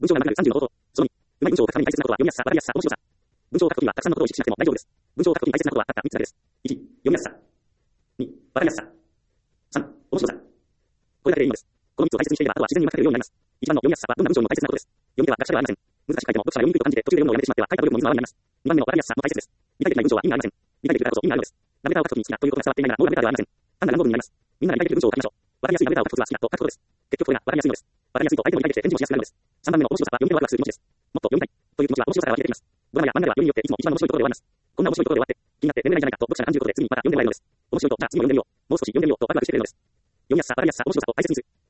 文章が長く30のこと。その2、うまい文章を書くに大切なことは読みやすさ、わかりやすさ、面白さ。文章を書くときはたくさんのことを意識しなくても大丈夫です。文章を書くときに大切なことはたった3つだけです。1、読みやすさ。2、わかりやすさ。3、面白さ。これだけでいいのです。この3つを大切にしていれば、あとは自然に書けるようになります。一番の読みやすさはどんな文章にも大切なことです。読み手は学者ではありません。難しく書いても読者が読みにくいと感じて途中で読むのをやめてしまっては書いた部分も水の泡になります。2番目のわかりやすさも大切です。理解できない文章は意味がありません。理解できるからこそ意味があるのです。ラブレターを書くときに好きだということが伝わっていないならもうラブレターではありません。単なる乱語文になります。みんなが理解できる文章を書きましょう。わかりやすいラブレターを書くコツは好きだと書くことです。結局これがわかりやすいのです。わかりやすいと相手も理解できて返事もしやすくなるのです。3番目の面白さは読み手がワクワクする気持ちです。もっと読みたいという気持ちは面白さから湧き出てきます。ドラマや漫画ではよりによっていつも一番面白いところで終わります。こんな面白いところで終わって気になって眠れないんじゃないかと読者が感じることで次にまた読んでもらえるのです。面白いとじゃあ次も読んでみよう。もう少し読んでみようとワクワクしてくれるのです。読みやすさ、わかりやすさ、面白さと大切にする。